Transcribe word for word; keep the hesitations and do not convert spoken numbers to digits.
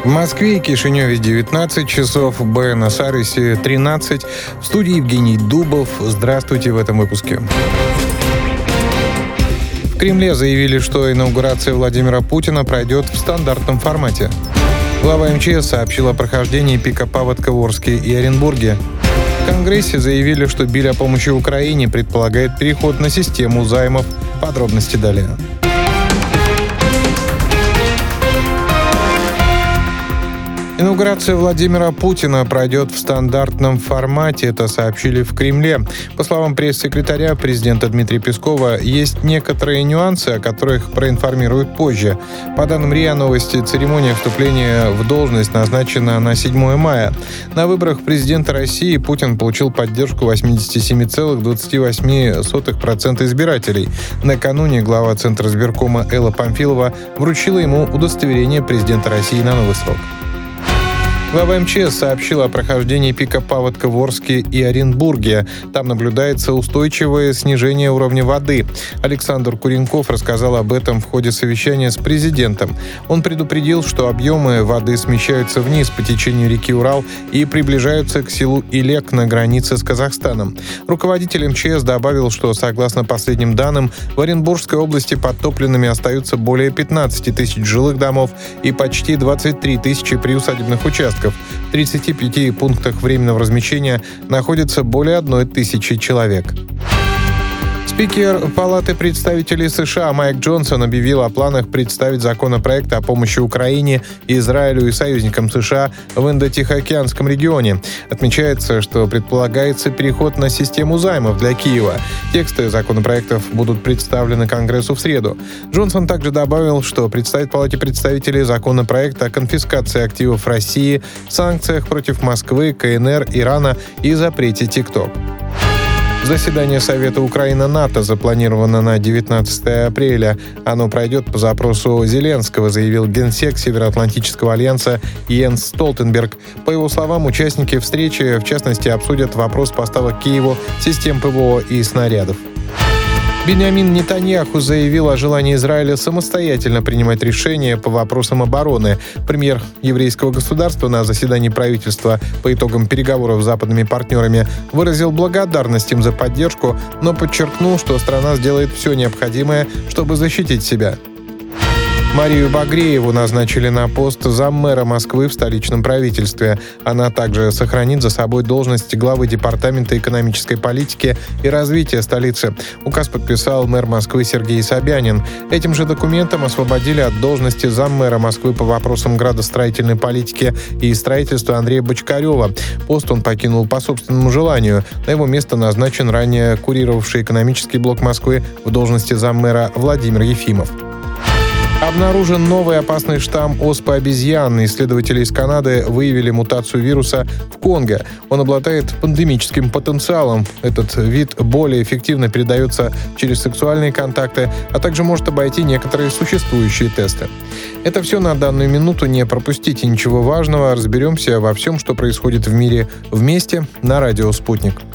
В Москве и Кишиневе девятнадцать часов, в Буэнос-Айресе тринадцать. В студии Евгений Дубов. Здравствуйте в этом выпуске. В Кремле заявили, что инаугурация Владимира Путина пройдет в стандартном формате. Глава эм че эс сообщил о прохождении пика паводка в Орске и Оренбурге. В Конгрессе заявили, что биль о помощи Украине предполагает переход на систему займов. Подробности далее. Инаугурация Владимира Путина пройдет в стандартном формате, это сообщили в Кремле. По словам пресс-секретаря президента Дмитрия Пескова, есть некоторые нюансы, о которых проинформируют позже. По данным РИА Новости, церемония вступления в должность назначена на седьмое мая. На выборах президента России Путин получил поддержку восемьдесят семь целых двадцать восемь сотых процента избирателей. Накануне глава Центра избиркома Элла Памфилова вручила ему удостоверение президента России на новый срок. Глава эм че эс сообщил о прохождении пика паводка в Орске и Оренбурге. Там наблюдается устойчивое снижение уровня воды. Александр Куренков рассказал об этом в ходе совещания с президентом. Он предупредил, что объемы воды смещаются вниз по течению реки Урал и приближаются к селу Илек на границе с Казахстаном. Руководитель эм че эс добавил, что, согласно последним данным, в Оренбургской области подтопленными остаются более пятнадцать тысяч жилых домов и почти двадцать три тысячи приусадебных участков. В тридцати пяти пунктах временного размещения находится более одной тысячи человек. Спикер Палаты представителей США Майк Джонсон объявил о планах представить законопроект о помощи Украине, Израилю и союзникам США в Индо-Тихоокеанском регионе. Отмечается, что предполагается переход на систему займов для Киева. Тексты законопроектов будут представлены Конгрессу в среду. Джонсон также добавил, что представит Палате представителей законопроект о конфискации активов России, санкциях против Москвы, ка эн эр, Ирана и запрете ТикТок. Заседание Совета Украина-НАТО запланировано на девятнадцатое апреля. Оно пройдет по запросу Зеленского, заявил генсек Североатлантического альянса Йенс Столтенберг. По его словам, участники встречи, в частности, обсудят вопрос поставок Киеву систем ПВО и снарядов. Биньямин Нетаньяху заявил о желании Израиля самостоятельно принимать решения по вопросам обороны. Премьер еврейского государства на заседании правительства по итогам переговоров с западными партнерами выразил благодарность им за поддержку, но подчеркнул, что страна сделает все необходимое, чтобы защитить себя. Марию Багрееву назначили на пост заммэра Москвы в столичном правительстве. Она также сохранит за собой должность главы Департамента экономической политики и развития столицы. Указ подписал мэр Москвы Сергей Собянин. Этим же документом освободили от должности заммэра Москвы по вопросам градостроительной политики и строительства Андрея Бочкарева. Пост он покинул по собственному желанию. На его место назначен ранее курировавший экономический блок Москвы в должности заммэра Владимир Ефимов. Обнаружен новый опасный штамм оспы обезьян. Исследователи из Канады выявили мутацию вируса в Конго. Он обладает пандемическим потенциалом. Этот вид более эффективно передается через сексуальные контакты, а также может обойти некоторые существующие тесты. Это все на данную минуту. Не пропустите ничего важного. Разберемся во всем, что происходит в мире вместе на радио «Спутник».